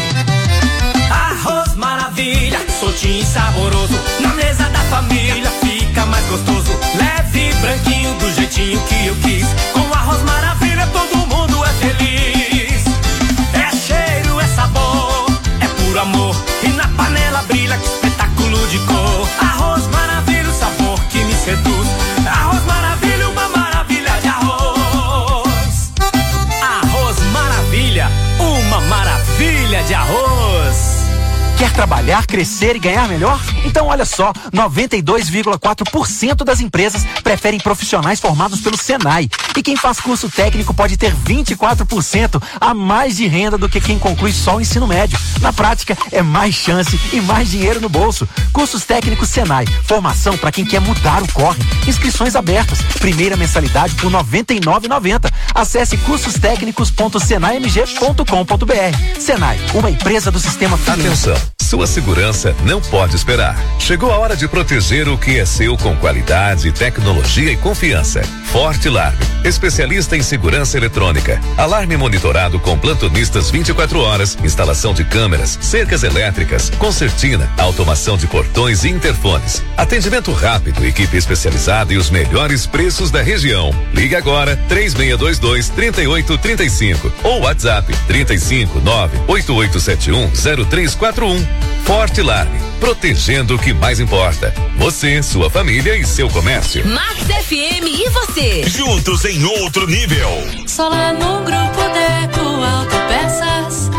Arroz maravilha, soltinho e saboroso. Na mesa da família fica mais gostoso. Leve, branquinho, do jeitinho que eu quis. Com arroz maravilha todo mundo é feliz. É cheiro, é sabor, é puro amor. E na panela brilha, que espetáculo de cor. Arroz maravilha, o sabor que me seduz. Arroz maravilha, uma maravilha de arroz. Arroz maravilha, uma maravilha de arroz. Quer trabalhar, crescer e ganhar melhor? Então olha só, noventa e dois vírgula quatro por cento das empresas preferem profissionais formados pelo Senai. E quem faz curso técnico pode ter vinte e quatro por cento a mais de renda do que quem conclui só o ensino médio. Na prática, é mais chance e mais dinheiro no bolso. Cursos técnicos Senai. Formação para quem quer mudar o corre. Inscrições abertas. Primeira mensalidade por noventa e nove reais e noventa centavos. Acesse cursos técnicos ponto senai m g ponto com ponto b r. Senai, uma empresa do sistema financeiro. Atenção, sua segurança não pode esperar. Chegou a hora de proteger o que é seu com qualidade, tecnologia e confiança. Forte Alarme, especialista em segurança eletrônica. Alarme monitorado com plantonistas vinte e quatro horas, instalação de câmeras, cercas elétricas, concertina, automação de portões e interfones. Atendimento rápido, equipe especializada e os melhores preços da região. Ligue agora três seis dois dois, três oito três cinco ou WhatsApp trinta e cinco, nove oito oito sete um, zero três quatro um. Forte Alarme, protegendo o que mais importa. Você, sua família e seu comércio. Max F M e você. Juntos em outro nível. Só lá no Grupo Deco Autopeças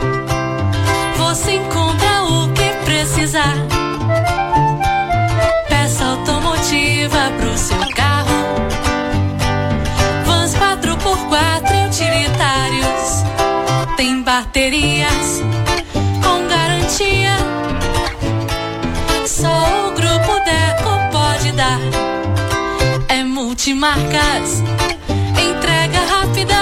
você encontra o que precisar. Peça automotiva pro seu carro. Vans quatro por quatro e utilitários. Tem baterias com garantia. Só o Grupo Deco pode dar. É multimarcas, entrega rápida,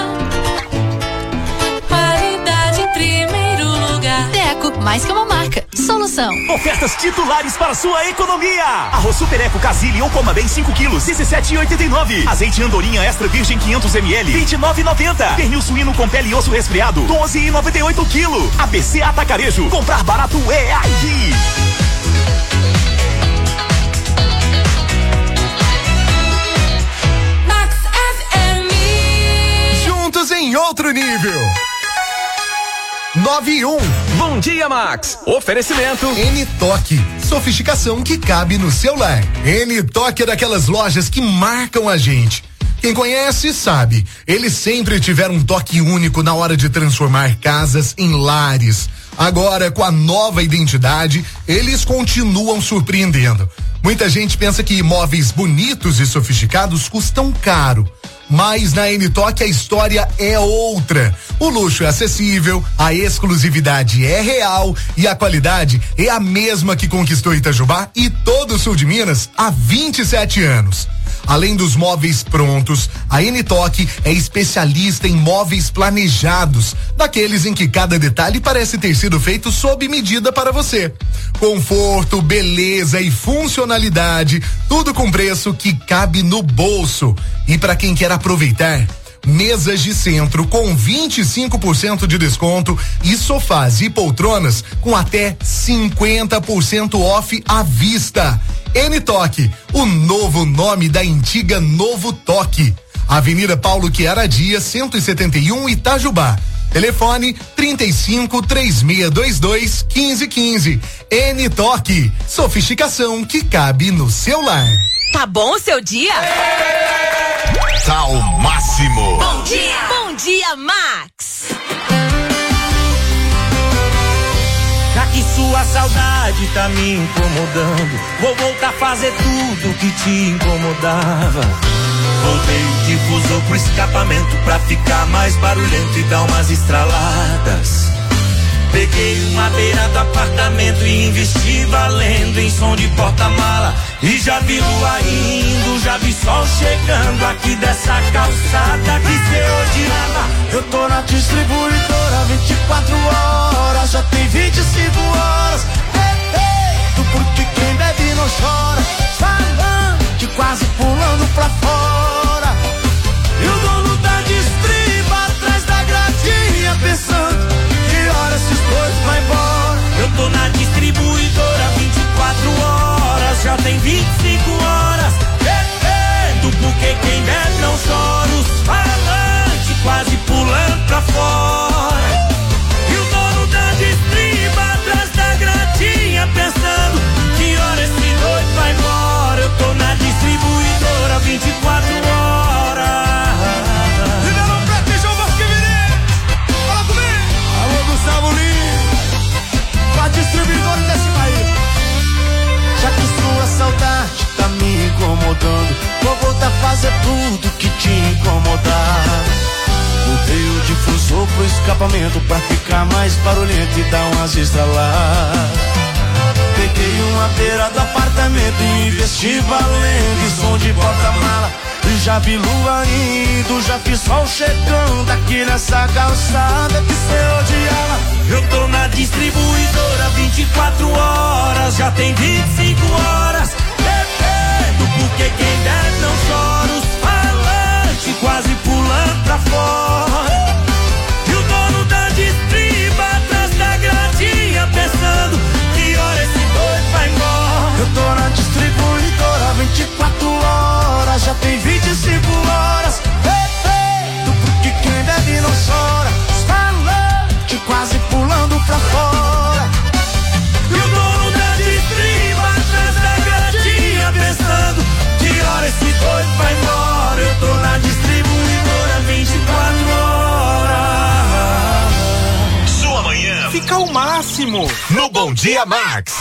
qualidade em primeiro lugar. Deco, mais que uma marca, solução. Ofertas titulares para sua economia. Arroz Super Eco Casile ou Coma Bem cinco quilos, dezessete reais e oitenta e nove centavos. Azeite Andorinha Extra Virgem quinhentos mililitros, vinte e nove reais e noventa centavos. Pernil suíno com pele e osso resfriado, doze reais e noventa e oito centavos quilo. A B C Atacarejo, comprar barato é aqui. Max F M. Juntos em outro nível. nove e um. Bom dia, Max. Oferecimento N-Toque. Sofisticação que cabe no seu lar. N-Toque é daquelas lojas que marcam a gente. Quem conhece sabe, eles sempre tiveram um toque único na hora de transformar casas em lares. Agora, com a nova identidade, eles continuam surpreendendo. Muita gente pensa que imóveis bonitos e sofisticados custam caro. Mas na N-Toque a história é outra. O luxo é acessível, a exclusividade é real e a qualidade é a mesma que conquistou Itajubá e todo o sul de Minas há vinte e sete anos. Além dos móveis prontos, a N-Toque é especialista em móveis planejados, daqueles em que cada detalhe parece ter sido feito sob medida para você. Conforto, beleza e funcionalidade, tudo com preço que cabe no bolso. E para quem quer aproveitar, mesas de centro com vinte e cinco por cento de desconto e sofás e poltronas com até cinquenta por cento off à vista. N-Toque, o novo nome da antiga Novo Toque. Avenida Paulo Chiara Dias, cento e setenta e um, Itajubá. Telefone trinta e cinco, três seis dois dois, quinze quinze. N-Toque, sofisticação que cabe no seu lar. Tá bom o seu dia? Tá ao máximo. Bom dia! Bom dia, Max! Já que sua saudade tá me incomodando, vou voltar a fazer tudo que te incomodava. Voltei o difusor pro escapamento pra ficar mais barulhento e dar umas estraladas. Peguei uma beira do apartamento e investi valendo em som de porta-mala. E já vi lua indo, já vi sol chegando aqui dessa calçada que cê odiava. Eu tô na distribuidora vinte e quatro horas, já tem vinte e cinco horas. Bebendo porque quem bebe não chora, falante quase pulando pra fora. E o dono da distriba atrás da gradinha pensando que hora esses dois vai embora. Eu tô na distribuidora vinte e quatro horas, já tem vinte e cinco horas. Bebendo porque quem bebe não chora, os falantes quase pulando pra fora. E o dono da distriba atrás da gradinha pensando que hora esse doido vai embora. Eu tô na distribuidora vinte e quatro horas. Ribeirão Preto e João Bosco Vini, fala comigo. Alô Gustavo Lima, pra distribuidora desse país. Já que sua saudade tá me incomodando, vou voltar a fazer tudo que te incomodar. Mudei o difusor pro escapamento pra ficar mais barulhento e dar umas estraladas. Peguei uma beira do apartamento e investi valendo em som de porta-mala. E já vi lua indo, já vi sol chegando aqui nessa calçada que cê odiava. Eu tô na distribuidora vinte e quatro horas, já tem vinte e cinco horas. Bebendo porque quem deve não chora, os falantes quase pulando pra fora. E o dono da distriba atrás da gradinha pensando que hora esse doido vai embora. Eu tô na distribuidora vinte e quatro horas, já tem vinte e cinco horas. Bebendo porque quem bebe não chora, os falantes quase pulando pra fora. E o dono da distriba atrás da gradinha pensando que hora esse doido vai embora. Eu tô na distribuidora vinte e quatro horas. Sua manhã fica o máximo no Bom Dia Max.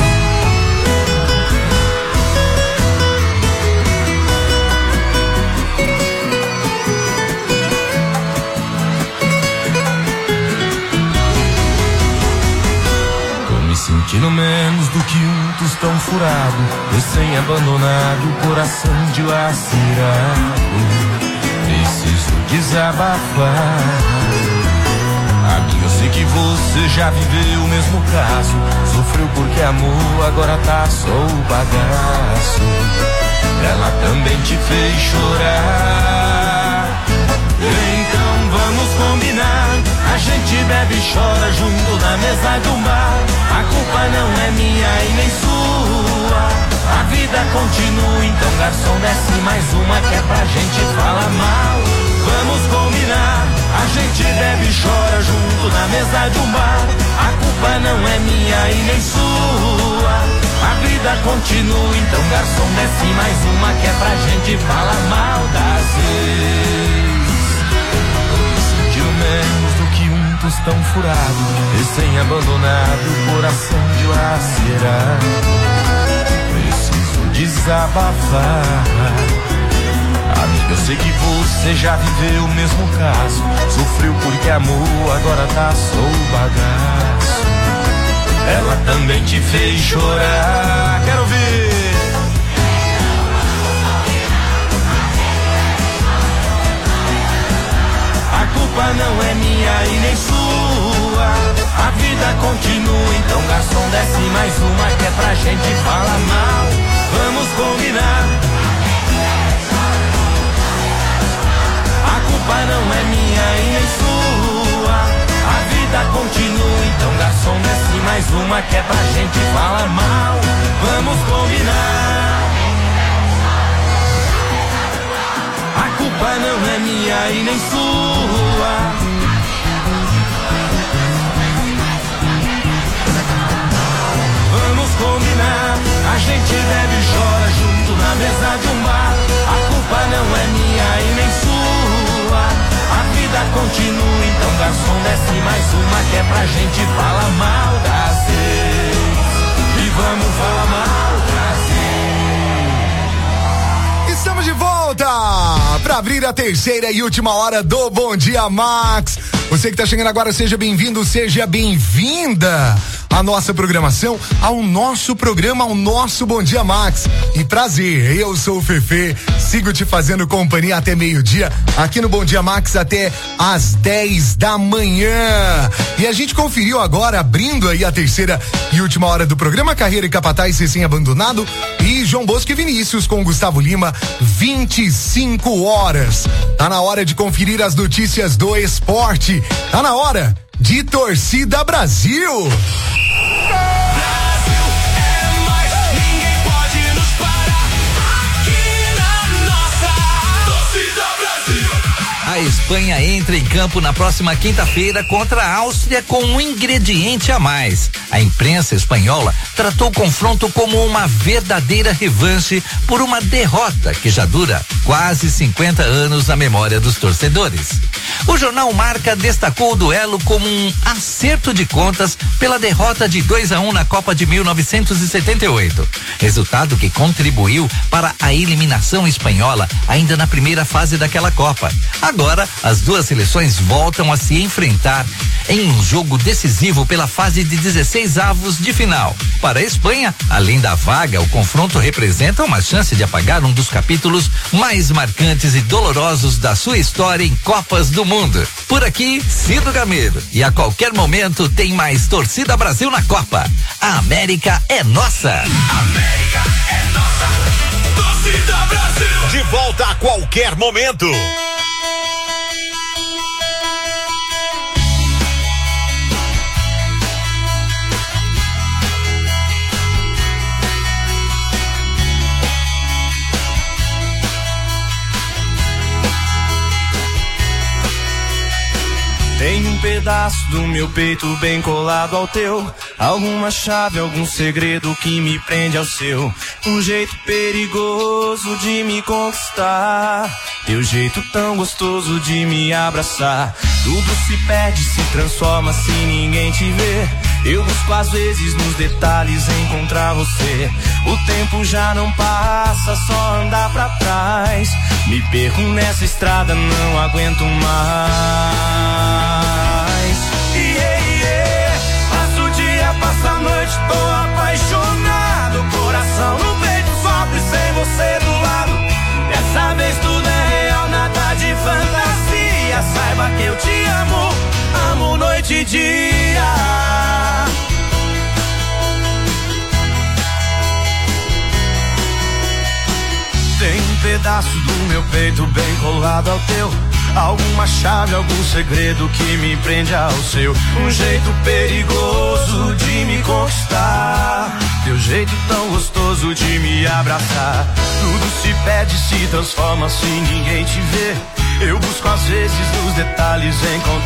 Sentindo menos do que um tostão furado, recém-abandonado, coração dilacerado. Preciso desabafar. Amigo, eu sei que você já viveu o mesmo caso. Sofreu porque amou, agora tá só o bagaço. Ela também te fez chorar. Então vamos combinar, a gente bebe e chora junto na mesa do bar. A culpa não é minha e nem sua, a vida continua, então garçom desce mais uma que é pra gente falar mal. Vamos combinar, a gente bebe e chora junto na mesa do bar. A culpa não é minha e nem sua, a vida continua, então garçom desce mais uma que é pra gente falar mal das vezes. Menos do que um tostão furado, recém-abandonado, coração dilacerado. Preciso desabafar. Amiga, eu sei que você já viveu o mesmo caso. Sofreu porque amou, agora tá só o bagaço. Ela também te fez chorar. Quero ver. culpa não é minha e nem sua. A vida continua, então garçom desce mais uma que é pra gente falar mal. Vamos combinar. A culpa não é minha e nem sua. A vida continua, então garçom desce mais uma que é pra gente falar mal. Vamos combinar. A culpa não é minha e nem sua. Vamos combinar. A gente bebe e chora junto na mesa de um bar. A culpa não é minha e nem sua. A vida continua, então garçom desce mais uma que é pra gente falar mal das ex. E vamos falar mal das ex. Estamos de volta para abrir a terceira e última hora do Bom Dia Max. Você que está chegando agora, seja bem-vindo, seja bem-vinda à nossa programação, ao nosso programa, ao nosso Bom Dia Max. E prazer, eu sou o Fefe, sigo te fazendo companhia até meio-dia, aqui no Bom Dia Max até às dez da manhã. E a gente conferiu agora, abrindo aí a terceira e última hora do programa, Carreira e Capataz Recém-Abandonado e João Bosco e Vinícius com Gustavo Lima, vinte e cinco horas. Tá na hora de conferir as notícias do esporte. Tá na hora de Torcida Brasil. A Espanha entra em campo na próxima quinta-feira contra a Áustria com um ingrediente a mais. A imprensa espanhola tratou o confronto como uma verdadeira revanche por uma derrota que já dura quase cinquenta anos na memória dos torcedores. O jornal Marca destacou o duelo como um acerto de contas pela derrota de dois a um na Copa de mil novecentos e setenta e oito. Resultado que contribuiu para a eliminação espanhola ainda na primeira fase daquela Copa. Agora, as duas seleções voltam a se enfrentar em um jogo decisivo pela fase de dezesseis avos de final. Para a Espanha, além da vaga, o confronto representa uma chance de apagar um dos capítulos mais marcantes e dolorosos da sua história em Copas do Mundo. Por aqui, Cido Gameiro. E a qualquer momento tem mais Torcida Brasil na Copa. A América é nossa. América é nossa. Torcida Brasil. De volta a qualquer momento. Tem um pedaço do meu peito bem colado ao teu. Alguma chave, algum segredo que me prende ao seu. Um jeito perigoso de me conquistar. Teu jeito tão gostoso de me abraçar. Tudo se perde, se transforma se ninguém te vê. Eu busco às vezes nos detalhes encontrar você. O tempo já não passa, só andar pra trás. Me perco nessa estrada, não aguento mais. Yeah, yeah. Passo o dia, passo a noite, tô apaixonado. Coração no peito, sofre sem você do lado. Dessa vez tudo é real, nada de fantasia. Saiba que eu te amo, amo noite e dia. Tem um pedaço do meu peito bem colado ao teu. Alguma chave, algum segredo que me prende ao seu. Um jeito perigoso de me conquistar. Teu jeito tão gostoso de me abraçar. Tudo se perde, se transforma se ninguém te vê. Eu busco às vezes nos detalhes encontrar